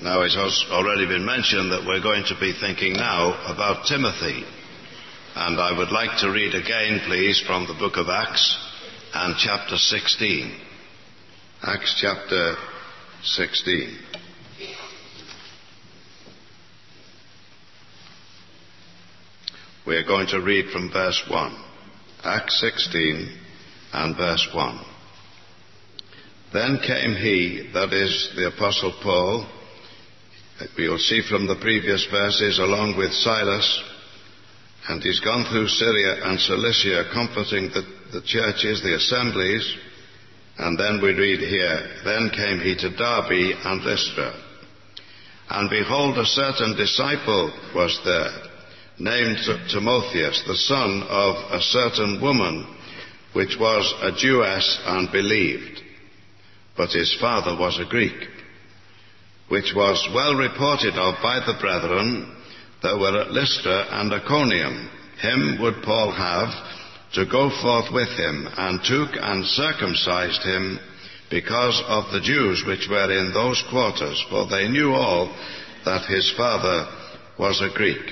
Now, it has already been mentioned that we're going to be thinking now about Timothy. And I would like to read again, please, from the book of Acts and chapter 16. Acts chapter 16. We're going to read from verse 1. Acts 16 and verse 1. Then came he, that is the Apostle Paul, we will see from the previous verses, along with Silas, and he's gone through Syria and Cilicia, comforting the churches, the assemblies, and then we read here, then came he to Derbe and Lystra. And behold, a certain disciple was there, named Timotheus, the son of a certain woman, which was a Jewess and believed, but his father was a Greek, which was well reported of by the brethren that were at Lystra and Iconium. Him would Paul have to go forth with him, and took and circumcised him because of the Jews which were in those quarters, for they knew all that his father was a Greek.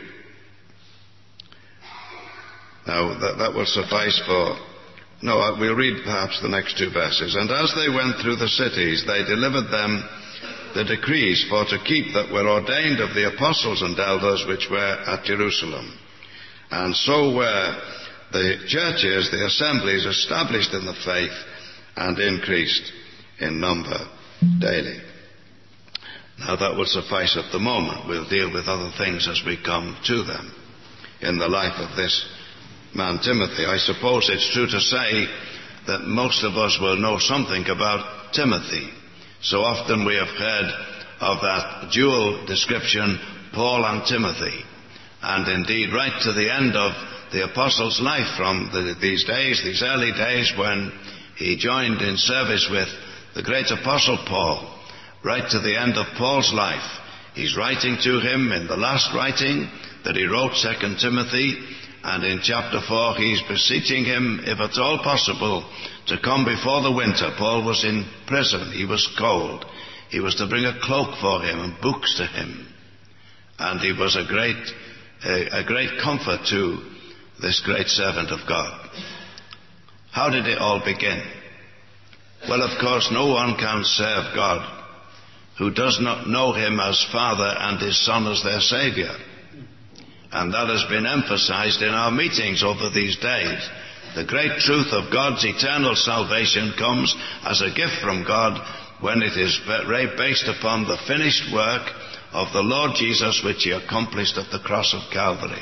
Now, that will suffice for... No, we'll read perhaps the next two verses. And as they went through the cities, they delivered them the decrees for to keep that were ordained of the apostles and elders which were at Jerusalem. And so were the churches, the assemblies, established in the faith and increased in number daily. Now that will suffice at the moment. We'll deal with other things as we come to them in the life of this man Timothy. I suppose it's true to say that most of us will know something about Timothy. So often we have heard of that dual description, Paul and Timothy. And indeed, right to the end of the apostle's life, from these early days when he joined in service with the great apostle Paul, right to the end of Paul's life, he's writing to him in the last writing that he wrote, 2 Timothy, and in chapter 4 he's beseeching him, if at all possible, to come before the winter. Paul was in prison. He was cold. He was to bring a cloak for him and books to him. And he was a great comfort to this great servant of God. How did it all begin? Well, of course, no one can serve God who does not know him as Father and his Son as their Savior. And that has been emphasized in our meetings over these days. The great truth of God's eternal salvation comes as a gift from God when it is based upon the finished work of the Lord Jesus, which he accomplished at the cross of Calvary.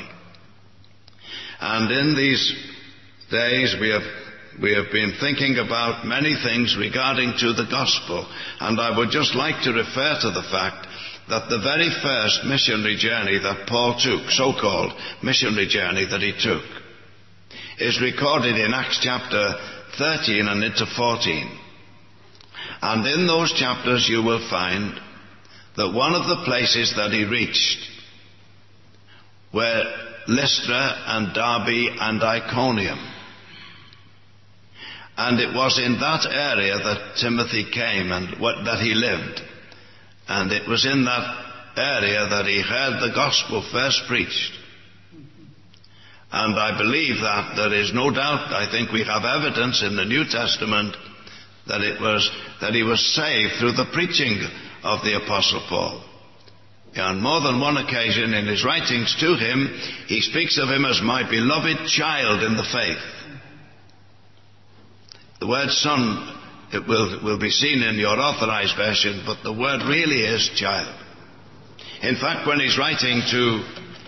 And in these days we have been thinking about many things regarding to the gospel. And I would just like to refer to the fact that the very first missionary journey that Paul took, so-called missionary journey that he took, is recorded in Acts chapter 13 and into 14. And in those chapters you will find that one of the places that he reached were Lystra and Derbe and Iconium. And it was in that area that Timothy came and that he lived. And it was in that area that he heard the gospel first preached. And I believe that there is no doubt, I think we have evidence in the New Testament that he was saved through the preaching of the Apostle Paul. On more than one occasion in his writings to him, he speaks of him as my beloved child in the faith. The word son, it will be seen in your authorized version, but the word really is child. In fact, when he's writing to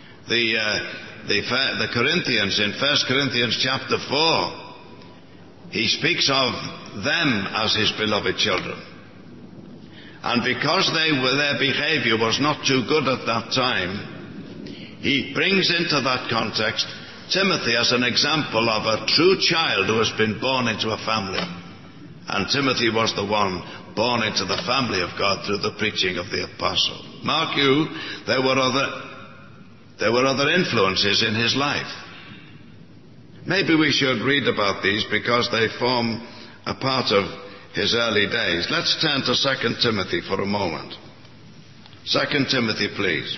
the Corinthians in 1 Corinthians chapter 4, he speaks of them as his beloved children. And because their behavior was not too good at that time, he brings into that context Timothy as an example of a true child who has been born into a family. And Timothy was the one born into the family of God through the preaching of the apostle. Mark you, there were other influences in his life. Maybe we should read about these because they form a part of his early days. Let's turn to 2 Timothy for a moment. 2 Timothy, please.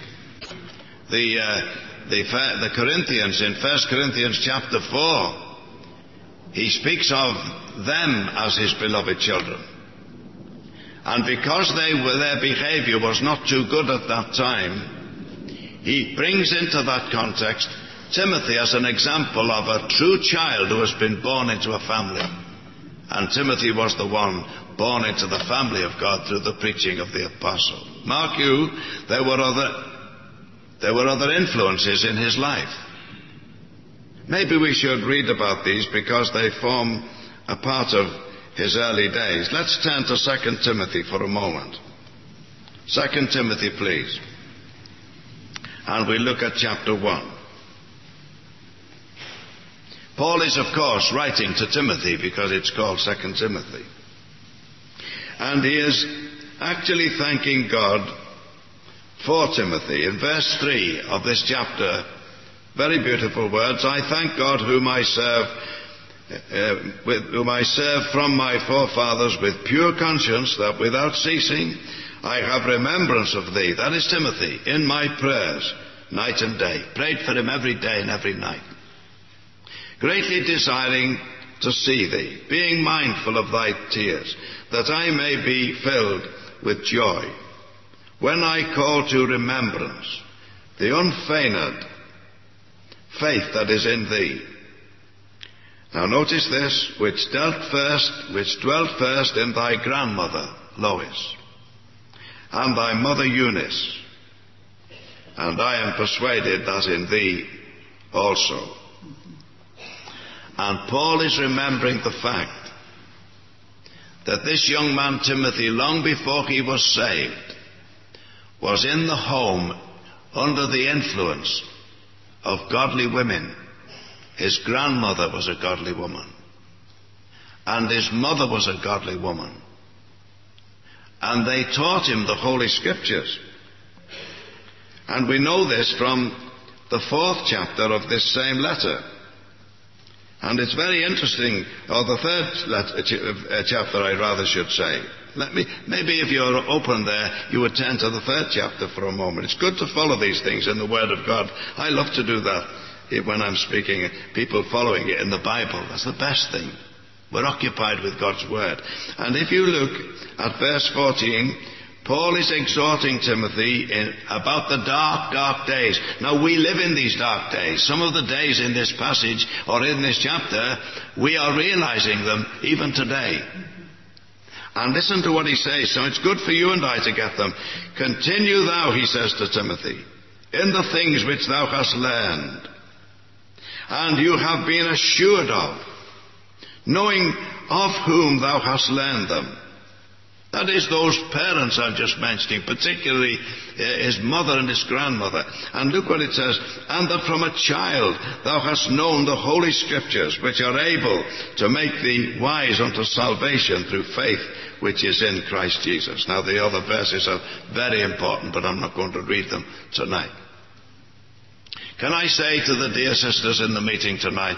The Corinthians, in 1 Corinthians chapter 4, he speaks of them as his beloved children. And because their behavior was not too good at that time, he brings into that context Timothy as an example of a true child who has been born into a family. And Timothy was the one born into the family of God through the preaching of the apostle. Mark you, there were other influences in his life. Maybe we should read about these because they form a part of his early days. Let's turn to 2 Timothy for a moment. 2 Timothy, please. And we look at chapter 1. Paul is, of course, writing to Timothy because it's called 2 Timothy. And he is actually thanking God for Timothy. In verse 3 of this chapter, very beautiful words, I thank God whom I serve from my forefathers with pure conscience, that without ceasing I have remembrance of thee. That is Timothy, in my prayers, night and day. Prayed for him every day and every night. Greatly desiring to see thee, being mindful of thy tears, that I may be filled with joy, when I call to remembrance the unfeigned faith that is in thee. Now notice this, which dwelt first in thy grandmother Lois, and thy mother Eunice, and I am persuaded that in thee also. And Paul is remembering the fact that this young man Timothy, long before he was saved, was in the home under the influence of godly women. His grandmother was a godly woman, and his mother was a godly woman, and they taught him the Holy Scriptures. And we know this from the 4th chapter of this same letter. And it's very interesting, or the 3rd chapter I rather should say. Maybe if you're open there, you would turn to the 3rd chapter for a moment. It's good to follow these things in the Word of God. I love to do that when I'm speaking, people following it in the Bible. That's the best thing. We're occupied with God's Word. And if you look at verse 14, Paul is exhorting Timothy about the dark days. Now we live in these dark days. Some of the days in this passage or in this chapter, we are realizing them even today. And listen to what he says. So it's good for you and I to get them. Continue thou, he says to Timothy, in the things which thou hast learned, and you have been assured of, knowing of whom thou hast learned them. That is, those parents I'm just mentioning, particularly his mother and his grandmother. And look what it says, and that from a child thou hast known the Holy Scriptures, which are able to make thee wise unto salvation through faith which is in Christ Jesus. Now the other verses are very important, but I'm not going to read them tonight. Can I say to the dear sisters in the meeting tonight,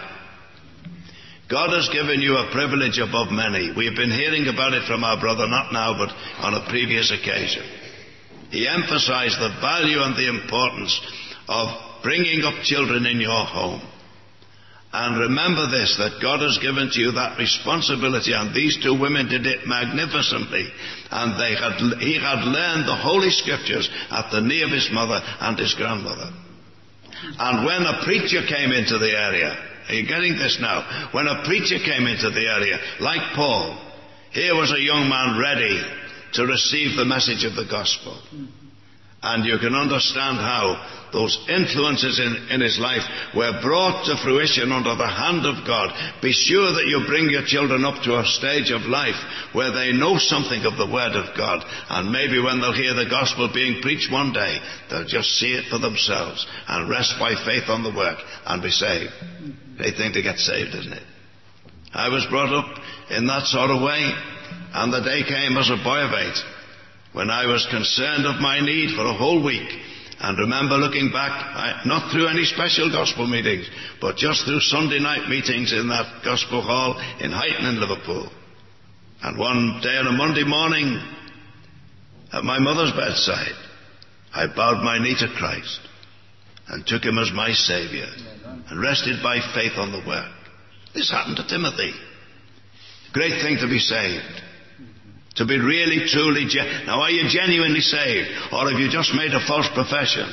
God has given you a privilege above many. We've been hearing about it from our brother, not now, but on a previous occasion. He emphasized the value and the importance of bringing up children in your home. And remember this, that God has given to you that responsibility, and these two women did it magnificently. And he had learned the Holy Scriptures at the knee of his mother and his grandmother. And when a preacher came into the area, are you getting this now? When a preacher came into the area, like Paul, here was a young man ready to receive the message of the gospel. And you can understand how those influences in his life were brought to fruition under the hand of God. Be sure that you bring your children up to a stage of life where they know something of the Word of God. And maybe when they'll hear the gospel being preached one day, they'll just see it for themselves and rest by faith on the work and be saved. Great thing to get saved, isn't it? I was brought up in that sort of way, and the day came as a boy of 8 when I was concerned of my need for a whole week. And remember looking back, not through any special gospel meetings, but just through Sunday night meetings in that gospel hall in Huyton in Liverpool. And one day on a Monday morning, at my mother's bedside, I bowed my knee to Christ and took him as my Savior and rested by faith on the work. This happened to Timothy. Great thing to be saved. To be really, truly... Now, are you genuinely saved? Or have you just made a false profession?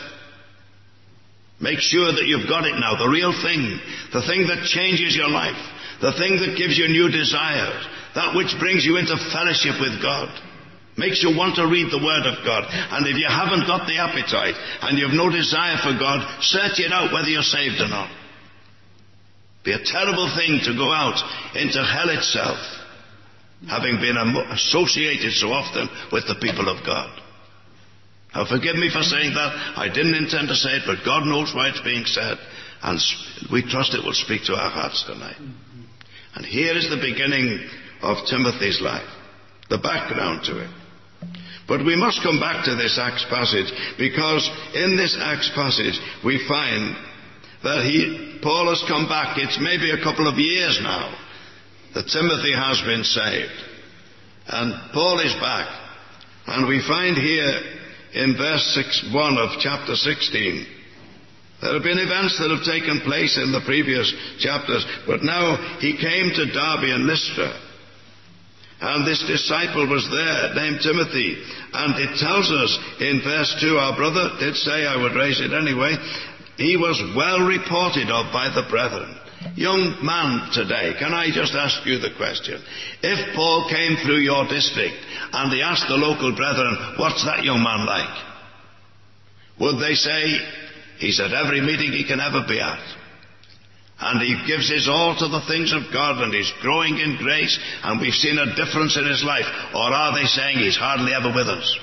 Make sure that you've got it now. The real thing. The thing that changes your life. The thing that gives you new desires. That which brings you into fellowship with God. Makes you want to read the Word of God. And if you haven't got the appetite and you've no desire for God, search it out whether you're saved or not. Be a terrible thing to go out into hell itself, having been associated so often with the people of God. Now forgive me for saying that. I didn't intend to say it, but God knows why it's being said. And we trust it will speak to our hearts tonight. And here is the beginning of Timothy's life. The background to it. But we must come back to this Acts passage, because in this Acts passage we find that Paul has come back. It's maybe a couple of years now that Timothy has been saved. And Paul is back. And we find here in verse 1 of chapter 16, there have been events that have taken place in the previous chapters, but now he came to Derbe and Lystra. And this disciple was there, named Timothy. And it tells us in verse 2, our brother did say, I would raise it anyway, he was well reported of by the brethren. Young man today, can I just ask you the question? If Paul came through your district and he asked the local brethren, what's that young man like? Would they say, he's at every meeting he can ever be at, and he gives his all to the things of God, and he's growing in grace, and we've seen a difference in his life? Or are they saying he's hardly ever with us,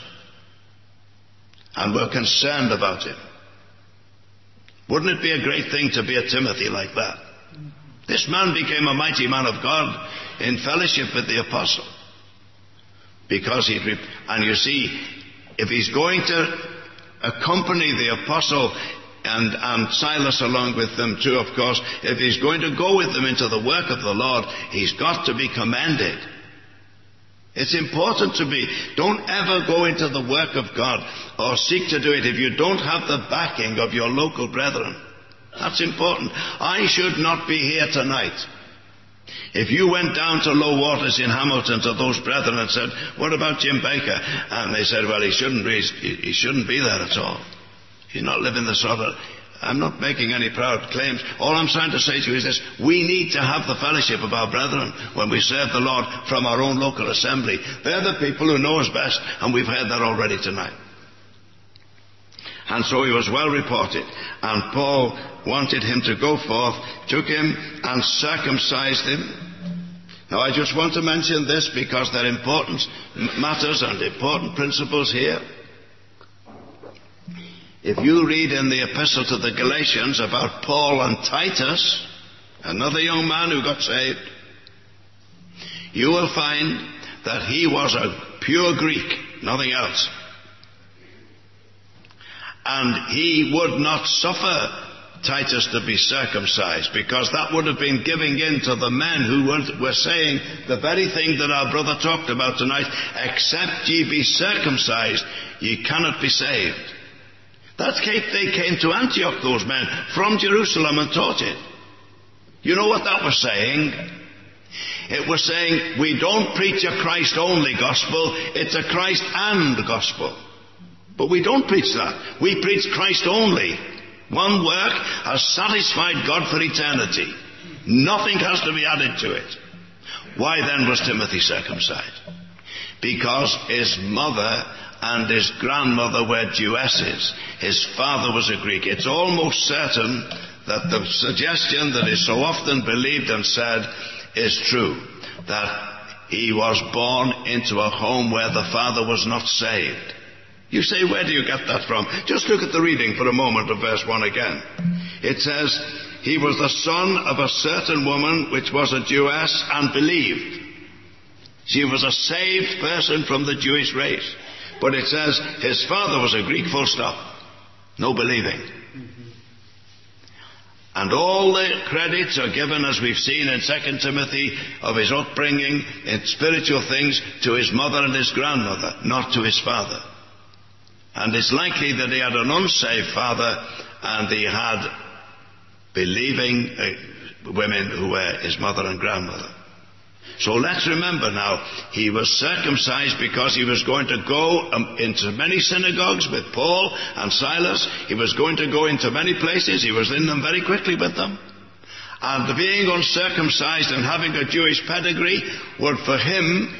and we're concerned about him? Wouldn't it be a great thing to be a Timothy like that? This man became a mighty man of God in fellowship with the apostle. Because and you see, if he's going to accompany the apostle and Silas along with them too, of course, if he's going to go with them into the work of the Lord, he's got to be commended. It's important don't ever go into the work of God or seek to do it if you don't have the backing of your local brethren. That's important. I should not be here tonight. If you went down to Low Waters in Hamilton to those brethren and said, what about Jim Baker? And they said, well, he shouldn't be there at all. He's not living the sort of... I'm not making any proud claims. All I'm trying to say to you is this: we need to have the fellowship of our brethren when we serve the Lord from our own local assembly. They're the people who know us best, and we've heard that already tonight. And so he was well reported, and Paul wanted him to go forth, took him and circumcised him. Now I just want to mention this because there are important matters and important principles here. If you read in the epistle to the Galatians about Paul and Titus, another young man who got saved, you will find that he was a pure Greek, nothing else. And he would not suffer Titus to be circumcised, because that would have been giving in to the men who were saying the very thing that our brother talked about tonight: except ye be circumcised, ye cannot be saved. They came to Antioch, those men, from Jerusalem, and taught it. You know what that was saying? It was saying, we don't preach a Christ-only gospel, it's a Christ and gospel. But we don't preach that. We preach Christ only. One work has satisfied God for eternity. Nothing has to be added to it. Why then was Timothy circumcised? Because his mother and his grandmother were Jewesses. His father was a Greek. It's almost certain that the suggestion that is so often believed and said is true, that he was born into a home where the father was not saved. You say, where do you get that from? Just look at the reading for a moment of verse 1 again. It says, he was the son of a certain woman which was a Jewess and believed. She was a saved person from the Jewish race. But it says his father was a Greek, full stop. No believing. And all the credits are given, as we've seen in 2 Timothy, of his upbringing in spiritual things to his mother and his grandmother, not to his father. And it's likely that he had an unsaved father and he had believing women who were his mother and grandmother. So let's remember now, he was circumcised because he was going to go into many synagogues with Paul and Silas. He was going to go into many places. He was in them very quickly with them. And being uncircumcised and having a Jewish pedigree would for him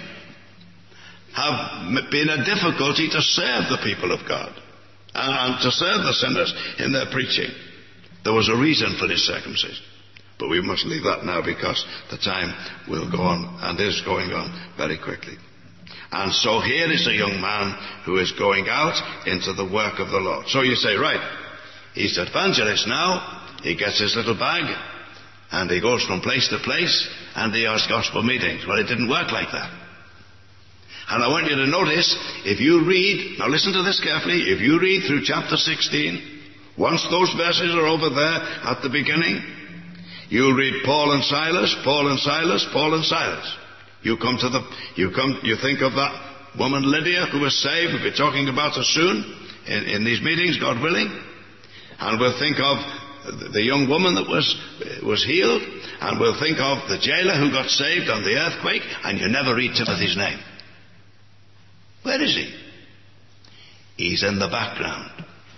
have been a difficulty to serve the people of God and to serve the sinners in their preaching. There was a reason for his circumcision. But we must leave that now because the time will go on and is going on very quickly. And so here is a young man who is going out into the work of the Lord. So you say, right, he's an evangelist now. He gets his little bag and he goes from place to place and he has gospel meetings. Well, it didn't work like that. And I want you to notice, if you read, now listen to this carefully, if you read through chapter 16, once those verses are over there at the beginning, you'll read Paul and Silas, Paul and Silas, Paul and Silas. You think of that woman Lydia who was saved. We'll be talking about her soon in these meetings, God willing. And we'll think of the young woman that was healed. And we'll think of the jailer who got saved on the earthquake. And you never read Timothy's name. Where is he? He's in the background.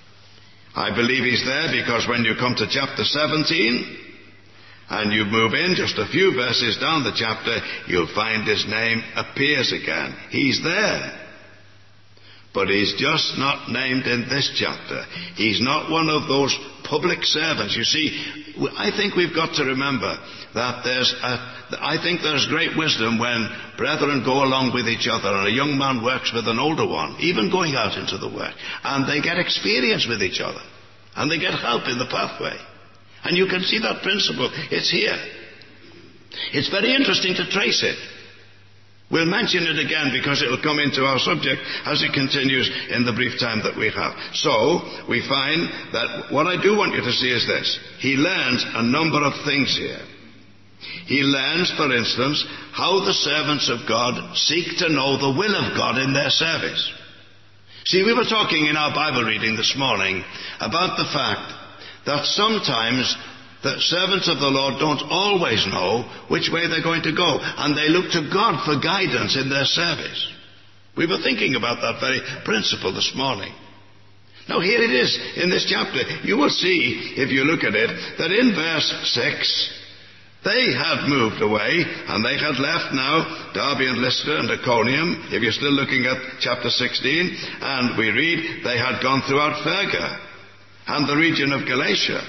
I believe he's there because when you come to chapter 17, and you move in just a few verses down the chapter, you'll find his name appears again. He's there. But he's just not named in this chapter. He's not one of those public servants. You see, I think we've got to remember that I think there's great wisdom when brethren go along with each other and a young man works with an older one, even going out into the work, and they get experience with each other, and they get help in the pathway. And you can see that principle. It's here. It's very interesting to trace it. We'll mention it again because it'll come into our subject as it continues in the brief time that we have. So, we find that what I do want you to see is this. He learns a number of things here. He learns, for instance, how the servants of God seek to know the will of God in their service. See, we were talking in our Bible reading this morning about the fact that sometimes the servants of the Lord don't always know which way they're going to go, and they look to God for guidance in their service. We were thinking about that very principle this morning. Now here it is in this chapter. You will see, if you look at it, that in verse 6, they had moved away, and they had left now Derbe and Lystra and Iconium, if you're still looking at chapter 16, and we read they had gone throughout Perga and the region of Galatia,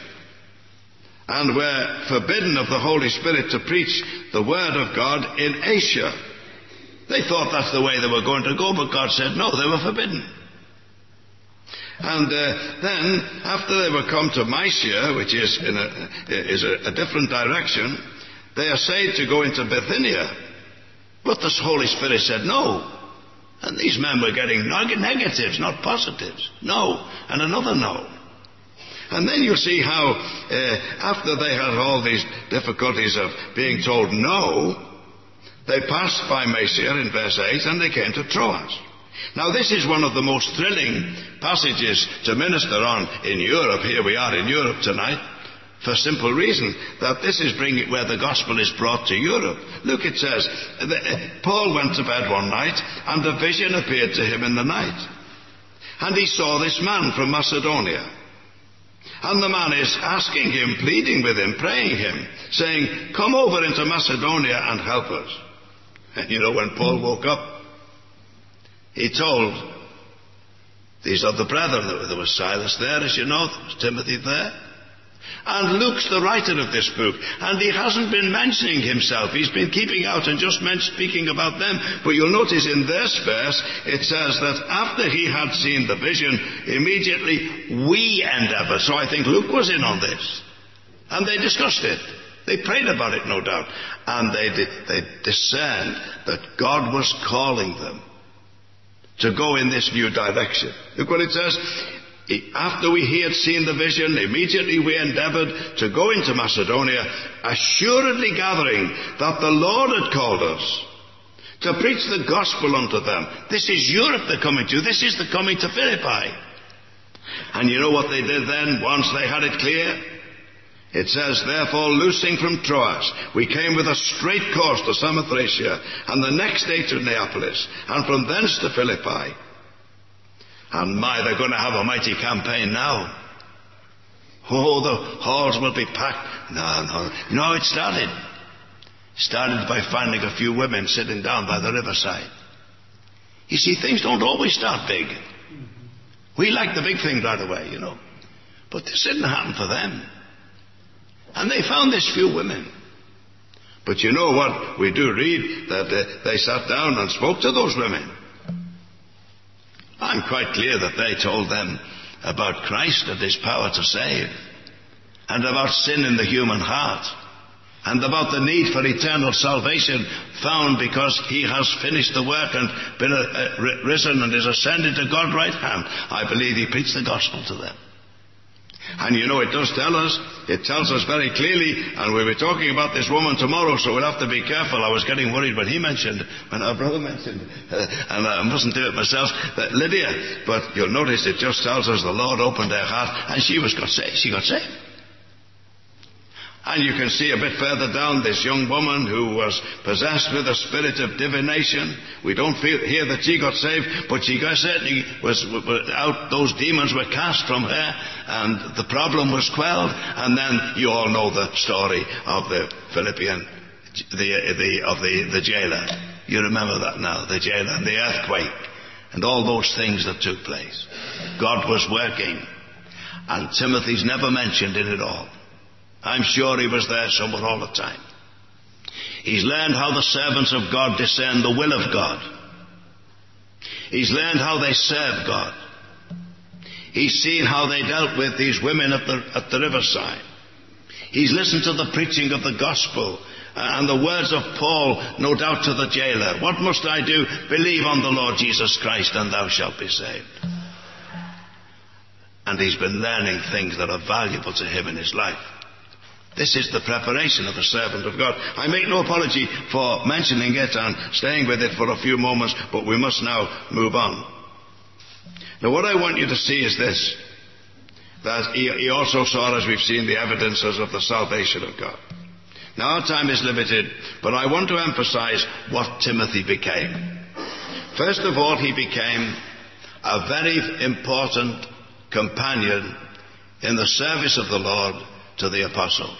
and were forbidden of the Holy Spirit to preach the word of God in Asia. They thought that's the way they were going to go, but God said no, they were forbidden. And then, after they were come to Mysia, which is a different direction, they essayed to go into Bithynia. But the Holy Spirit said no. And these men were getting negatives, not positives. No, and another no. And then you see how, after they had all these difficulties of being told no, they passed by Mysia in verse 8, and they came to Troas. Now this is one of the most thrilling passages to minister on in Europe. Here we are in Europe tonight, for simple reason that this is bringing where the gospel is brought to Europe. Look, it says, Paul went to bed one night, and a vision appeared to him in the night. And he saw this man from Macedonia. And the man is asking him, pleading with him, praying him, saying, come over into Macedonia and help us. And you know, when Paul woke up, he told these other brethren, there was Silas there, as you know, there was Timothy there. And Luke's the writer of this book, and he hasn't been mentioning himself. He's been keeping out and just speaking about them. But you'll notice in this verse, it says that after he had seen the vision, immediately we endeavored. So I think Luke was in on this. And they discussed it. They prayed about it, no doubt. And they discerned that God was calling them to go in this new direction. Look what it says. After he had seen the vision, immediately we endeavored to go into Macedonia, assuredly gathering that the Lord had called us to preach the gospel unto them. This is Europe they're coming to. This is the coming to Philippi. And you know what they did then, once they had it clear? It says, therefore, loosing from Troas, we came with a straight course to Samothracia, and the next day to Neapolis, and from thence to Philippi. And they're going to have a mighty campaign now. Oh, the halls will be packed. No, it started. Started by finding a few women sitting down by the riverside. You see, things don't always start big. We like the big thing right away, you know. But this didn't happen for them. And they found these few women. But you know what? We do read that they sat down and spoke to those women. I'm quite clear that they told them about Christ and his power to save, and about sin in the human heart, and about the need for eternal salvation found because he has finished the work and been risen and is ascended to God's right hand. I believe he preached the gospel to them. And you know, it does tell us, it tells us very clearly, and we'll be talking about this woman tomorrow, so we'll have to be careful. I was getting worried when our brother mentioned, and I mustn't do it myself, that Lydia, but you'll notice it just tells us the Lord opened her heart, and she got saved. And you can see a bit further down this young woman who was possessed with a spirit of divination. We don't hear that she got saved, but she certainly was out. Those demons were cast from her, and the problem was quelled. And then you all know the story of the Philippian, the jailer. You remember that now, the jailer, and the earthquake, and all those things that took place. God was working, and Timothy's never mentioned it at all. I'm sure he was there somewhere all the time. He's learned how the servants of God discern the will of God. He's learned how they serve God. He's seen how they dealt with these women at the riverside. He's listened to the preaching of the gospel and the words of Paul, no doubt, to the jailer. What must I do? Believe on the Lord Jesus Christ and thou shalt be saved. And he's been learning things that are valuable to him in his life. This is the preparation of a servant of God. I make no apology for mentioning it and staying with it for a few moments, but we must now move on. Now, what I want you to see is this, that he also saw, as we've seen, the evidences of the salvation of God. Now, our time is limited, but I want to emphasize what Timothy became. First of all, he became a very important companion in the service of the Lord to the apostle.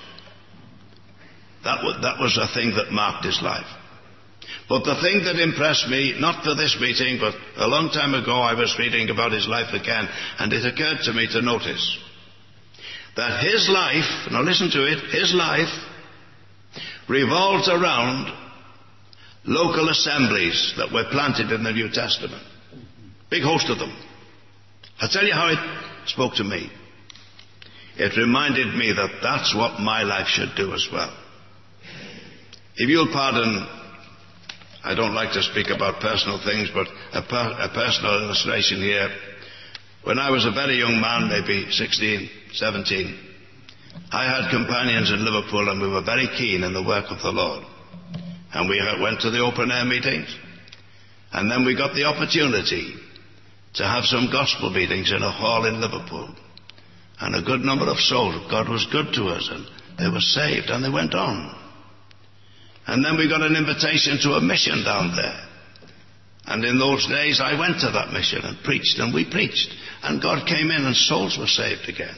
That was a thing that marked his life. But the thing that impressed me, not for this meeting, but a long time ago I was reading about his life again, and it occurred to me to notice that his life, now listen to it, his life revolves around local assemblies that were planted in the New Testament. Big host of them. I'll tell you how it spoke to me. It reminded me that that's what my life should do as well. If you'll pardon, I don't like to speak about personal things, but a personal illustration here. When I was a very young man, maybe 16, 17, I had companions in Liverpool, and we were very keen in the work of the Lord. And we went to the open air meetings, and then we got the opportunity to have some gospel meetings in a hall in Liverpool. And a good number of souls. God was good to us, and they were saved, and they went on. And then we got an invitation to a mission down there. And in those days I went to that mission and preached, and we preached. And God came in and souls were saved again.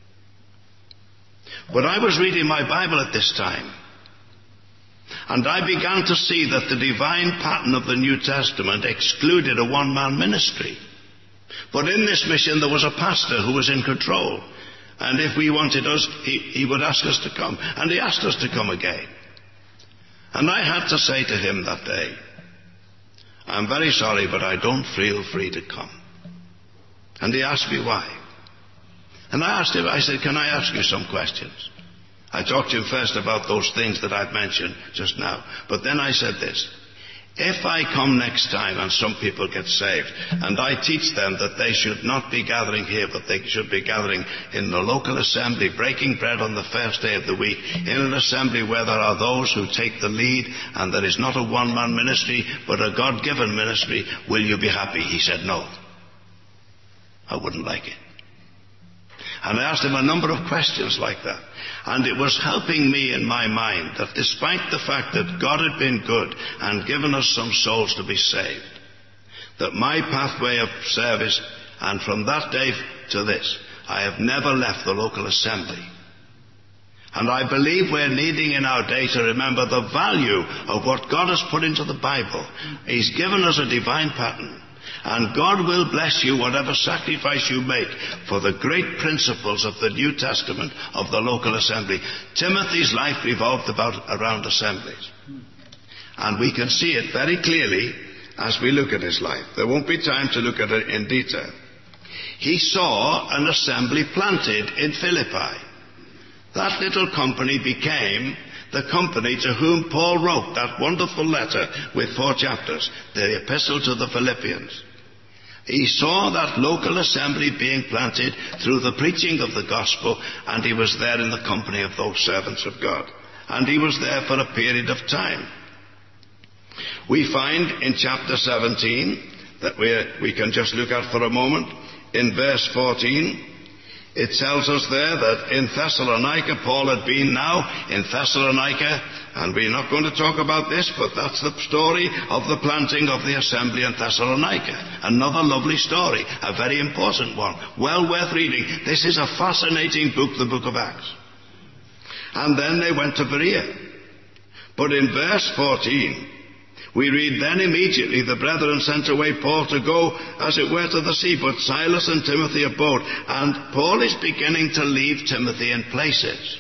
But I was reading my Bible at this time, and I began to see that the divine pattern of the New Testament excluded a one-man ministry. But in this mission there was a pastor who was in control. And if we wanted us, he would ask us to come. And he asked us to come again. And I had to say to him that day, I'm very sorry, but I don't feel free to come. And he asked me why. And I asked him, I said, can I ask you some questions? I talked to him first about those things that I've mentioned just now. But then I said this, If I come next time and some people get saved, and I teach them that they should not be gathering here, but they should be gathering in the local assembly, breaking bread on the first day of the week, in an assembly where there are those who take the lead, and there is not a one-man ministry, but a God-given ministry, will you be happy? He said no. I wouldn't like it. And I asked him a number of questions like that. And it was helping me in my mind that despite the fact that God had been good and given us some souls to be saved, that my pathway of service, and from that day to this, I have never left the local assembly. And I believe we're needing in our day to remember the value of what God has put into the Bible. He's given us a divine pattern. And God will bless you whatever sacrifice you make for the great principles of the New Testament of the local assembly. Timothy's life revolved around assemblies. And we can see it very clearly as we look at his life. There won't be time to look at it in detail. He saw an assembly planted in Philippi. That little company became the company to whom Paul wrote that wonderful letter with 4 chapters, the Epistle to the Philippians. He saw that local assembly being planted through the preaching of the gospel, and he was there in the company of those servants of God. And he was there for a period of time. We find in chapter 17, that we can just look at for a moment, in verse 14, it tells us there that in Thessalonica, Paul had been now in Thessalonica, and we're not going to talk about this, but that's the story of the planting of the assembly in Thessalonica. Another lovely story, a very important one, well worth reading. This is a fascinating book, the book of Acts. And then they went to Berea. But in verse 14, we read, then immediately the brethren sent away Paul to go, as it were, to the sea, but Silas and Timothy abode. And Paul is beginning to leave Timothy in places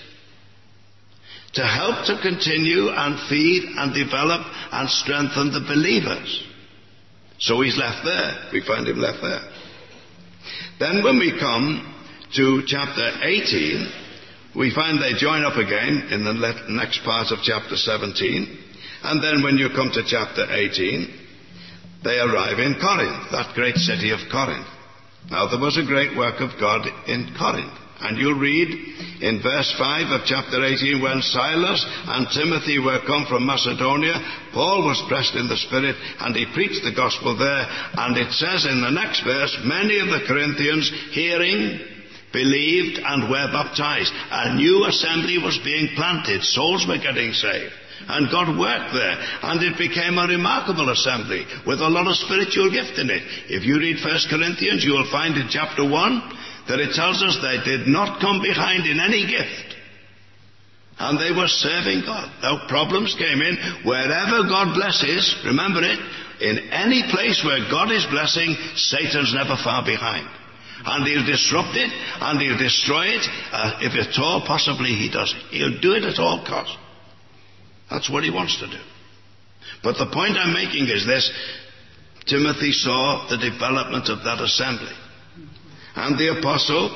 to help to continue and feed and develop and strengthen the believers. So he's left there. We find him left there. Then when we come to chapter 18, we find they join up again in the next part of chapter 17. And then when you come to chapter 18, they arrive in Corinth, that great city of Corinth. Now there was a great work of God in Corinth. And you'll read in verse 5 of chapter 18, when Silas and Timothy were come from Macedonia, Paul was pressed in the Spirit, and he preached the gospel there. And it says in the next verse, many of the Corinthians, hearing, believed and were baptized. A new assembly was being planted. Souls were getting saved. And God worked there, and it became a remarkable assembly with a lot of spiritual gift in it. If you read 1 Corinthians, you will find in chapter 1 that it tells us they did not come behind in any gift. And they were serving God. Now problems came in. Wherever God blesses, remember it, in any place where God is blessing, Satan's never far behind. And he'll disrupt it, and he'll destroy it. If at all possibly he does it. He'll do it at all costs. That's what he wants to do. But the point I'm making is this. Timothy saw the development of that assembly. And the apostle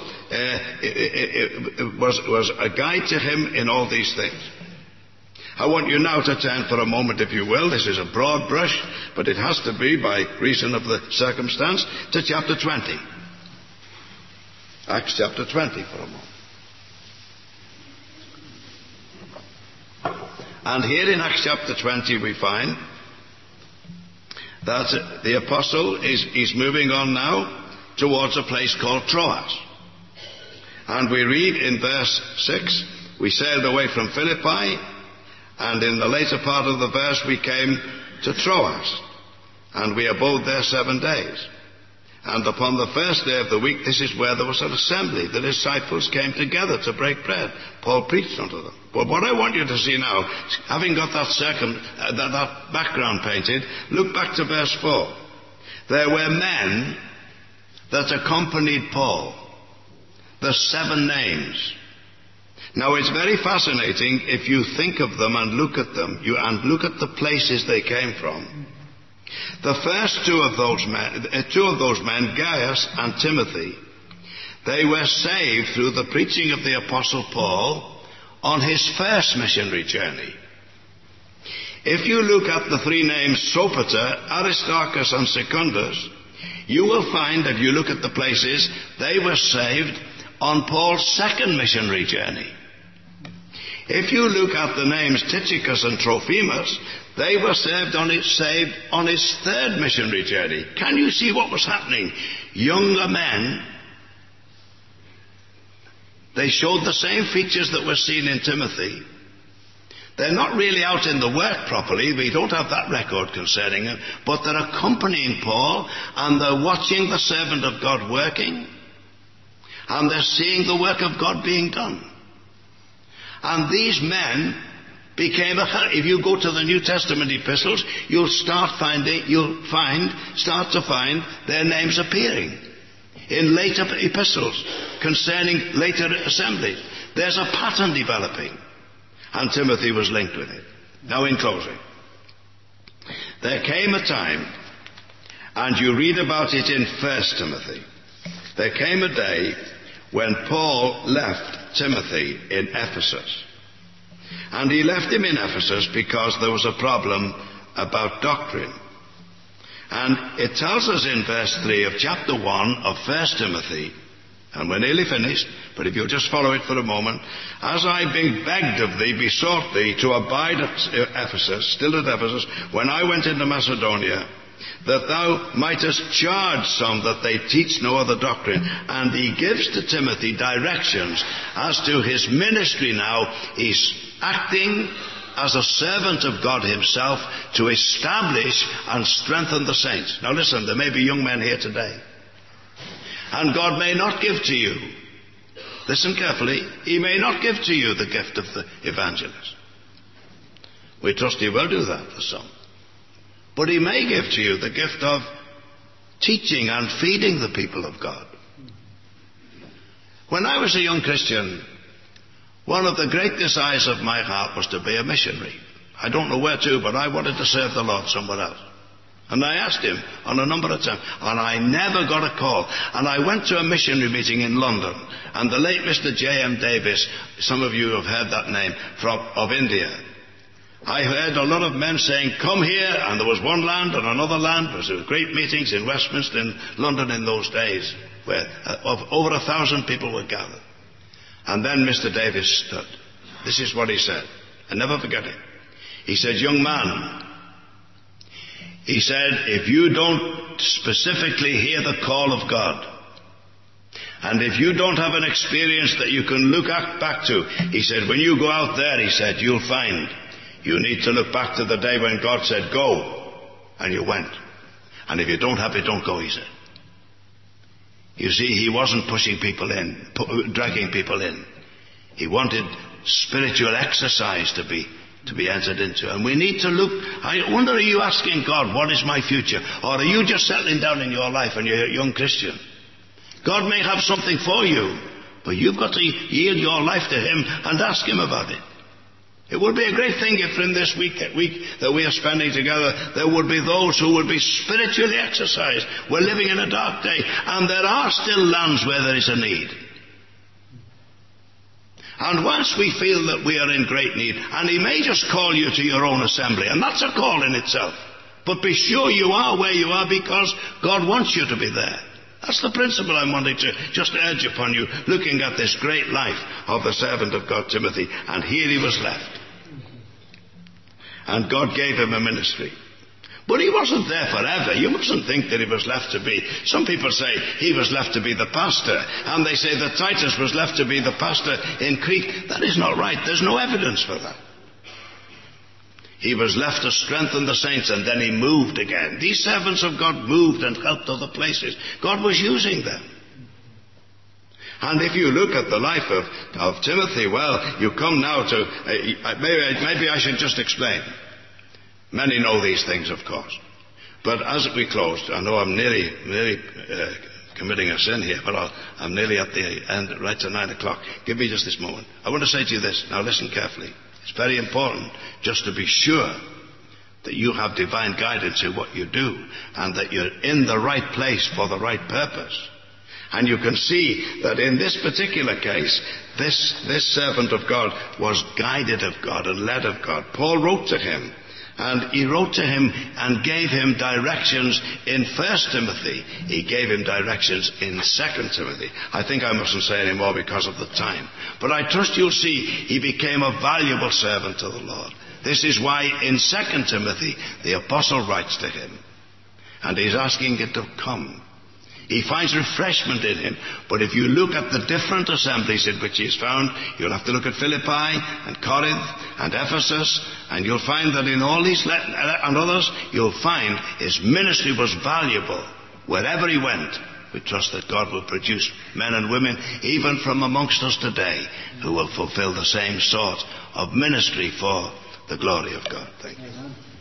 was a guide to him in all these things. I want you now to turn for a moment, if you will. This is a broad brush, but it has to be by reason of the circumstance, to chapter 20. Acts chapter 20 for a moment. And here in Acts chapter 20 we find that the apostle is moving on now towards a place called Troas. And we read in verse 6, we sailed away from Philippi, and in the later part of the verse we came to Troas, and we abode there 7 days. And upon the first day of the week, this is where there was an assembly. The disciples came together to break bread. Paul preached unto them. But what I want you to see now, having got that background painted, look back to verse 4. There were men that accompanied Paul. The 7 names. Now it's very fascinating if you think of them and look at them, and look at the places they came from. The first two of those men, Gaius and Timothy, they were saved through the preaching of the Apostle Paul on his first missionary journey. If you look at the three names Sopater, Aristarchus and Secundus, you will find, if you look at the places, they were saved on Paul's second missionary journey. If you look at the names Tychicus and Trophimus, they were saved on his third missionary journey. Can you see what was happening? Younger men, they showed the same features that were seen in Timothy. They're not really out in the work properly. We don't have that record concerning them. But they're accompanying Paul, and they're watching the servant of God working. And they're seeing the work of God being done. And these men became if you go to the New Testament epistles, you'll start to find their names appearing in later epistles concerning later assemblies. There's a pattern developing, and Timothy was linked with it. Now, in closing, there came a time, and you read about it in 1 Timothy, there came a day when Paul left Timothy in Ephesus. And he left him in Ephesus because there was a problem about doctrine. And it tells us in verse 3 of chapter 1 of 1 Timothy, and we're nearly finished, but if you'll just follow it for a moment. As I being begged of thee, besought thee to abide at Ephesus, still at Ephesus, when I went into Macedonia, that thou mightest charge some that they teach no other doctrine. And he gives to Timothy directions as to his ministry now. He's acting as a servant of God himself to establish and strengthen the saints. Now listen, there may be young men here today, and God may not give to you, listen carefully, he may not give to you the gift of the evangelist. We trust he will do that for some. But he may give to you the gift of teaching and feeding the people of God. When I was a young Christian, one of the great desires of my heart was to be a missionary. I don't know where to, but I wanted to serve the Lord somewhere else. And I asked him on a number of times, and I never got a call. And I went to a missionary meeting in London, and the late Mr. J.M. Davis, some of you have heard that name, of India. I heard a lot of men saying, come here, and there was one land and another land. There were great meetings in Westminster, in London in those days, where over 1,000 people were gathered. And then Mr. Davis stood. This is what he said. I never forget it. He said, young man, he said, if you don't specifically hear the call of God, and if you don't have an experience that you can look back to, he said, when you go out there, he said, you'll find you need to look back to the day when God said, go, and you went. And if you don't have it, don't go, he said. You see, he wasn't pushing people in, dragging people in. He wanted spiritual exercise to be entered into. And we need to look. I wonder, are you asking God, what is my future? Or are you just settling down in your life and you're a young Christian? God may have something for you, but you've got to yield your life to him and ask him about it. It would be a great thing if in this week that we are spending together, there would be those who would be spiritually exercised. We're living in a dark day, and there are still lands where there is a need. And once we feel that we are in great need, and he may just call you to your own assembly, and that's a call in itself. But be sure you are where you are because God wants you to be there. That's the principle I'm wanting to just urge upon you, looking at this great life of the servant of God, Timothy. And here he was left. And God gave him a ministry. But he wasn't there forever. You mustn't think that he was left to be. Some people say he was left to be the pastor. And they say that Titus was left to be the pastor in Crete. That is not right. There's no evidence for that. He was left to strengthen the saints, and then he moved again. These servants of God moved and helped other places. God was using them. And if you look at the life of Timothy, well, you come now to... maybe I should just explain. Many know these things, of course. But as we close, I know I'm nearly committing a sin here, but I'm nearly at the end, right to 9 o'clock. Give me just this moment. I want to say to you this. Now listen carefully. It's very important just to be sure that you have divine guidance in what you do and that you're in the right place for the right purpose. And you can see that in this particular case, this servant of God was guided of God and led of God. Paul wrote to him And he wrote to him and gave him directions in 1 Timothy. He gave him directions in 2 Timothy. I think I mustn't say any more because of the time. But I trust you'll see he became a valuable servant to the Lord. This is why in 2 Timothy the apostle writes to him. And he's asking it to come. He finds refreshment in him. But if you look at the different assemblies in which he is found, you'll have to look at Philippi and Corinth and Ephesus, and you'll find that in all these and others, you'll find his ministry was valuable. Wherever he went, we trust that God will produce men and women, even from amongst us today, who will fulfill the same sort of ministry for the glory of God. Thank you.